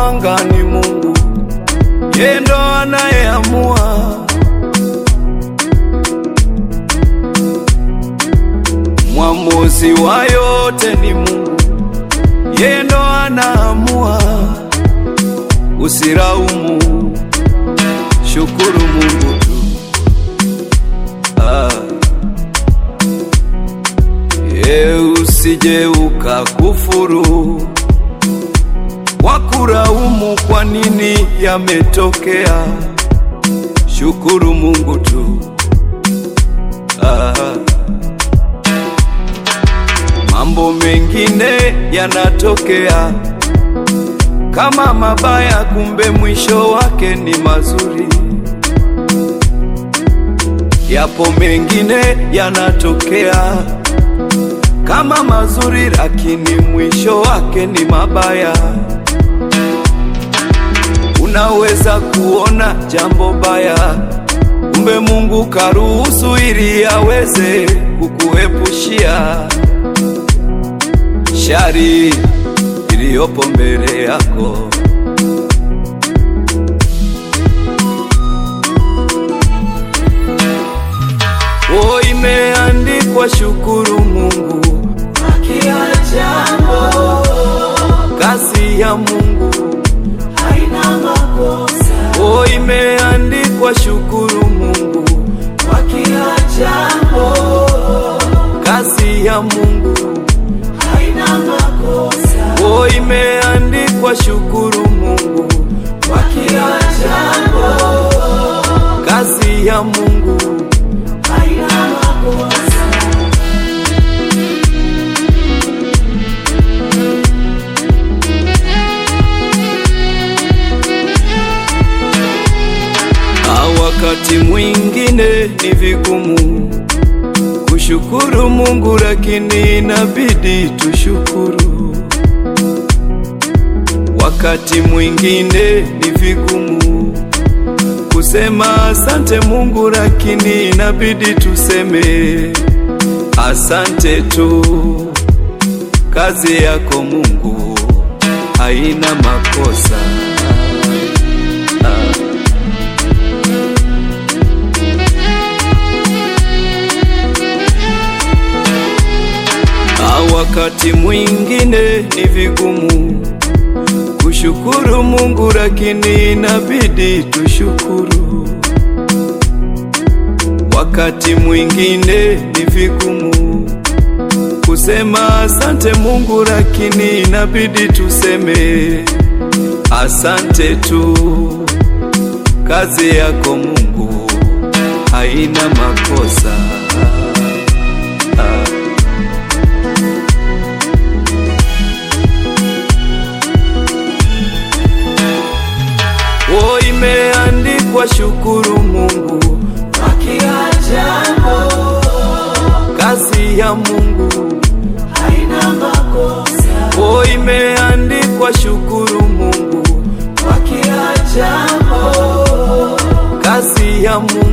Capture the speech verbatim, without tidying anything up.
wapanga ni Mungu, yeye ndo anayeamua. Mwamuzi wa yote ni Mungu, yeye ndo anaamua. Usiraumu, shukuru Mungu tu. Ah. Ye usije ukakufuru wakuraumu kwa nini yametokea. Shukuru Mungu tu. Ah. Mambo mengine yanatokea kama mabaya, kumbe mwisho wake ni mazuri. Yapo mengine yanatokea kama mazuri, lakini mwisho wake ni mabaya. Unaweza kuona jambo baya, kumbe Mungu karuhusu ili aweze kukuepushia shari iliyopo mbele yako. Oh, imeandikwa shukuru Mungu kwa kila jambo. Kazi ya Mungu haina makosa. Oh, imeandikwa shukuru Mungu kwa kila jambo. Kazi ya Mungu haina makosa. Oh, imeandikwa shukuru Mungu kwa kila jambo. Kazi ya Mungu haina makosa. Wakati mwingine ni vigumu kushukuru Mungu, lakini inabidi tushukuru. Wakati mwingine ni vigumu kusema asante Mungu, lakini inabidi tuseme asante tu. Kazi yako Mungu haina makosa. Ah. Wakati mwingine ni vigumu kushukuru Mungu, lakini inabidi tushukuru. Wakati mwingine ni vigumu kusema asante Mungu, lakini inabidi tuseme asante tu. Kazi yako Mungu haina makosa. Ah. Oh, imeandikwa shukuru Mungu kwa kila jambo. Kazi ya Mungu haina makosa. Oh, imeandikwa shukuru Mungu kwa kila jambo. Kazi ya Mungu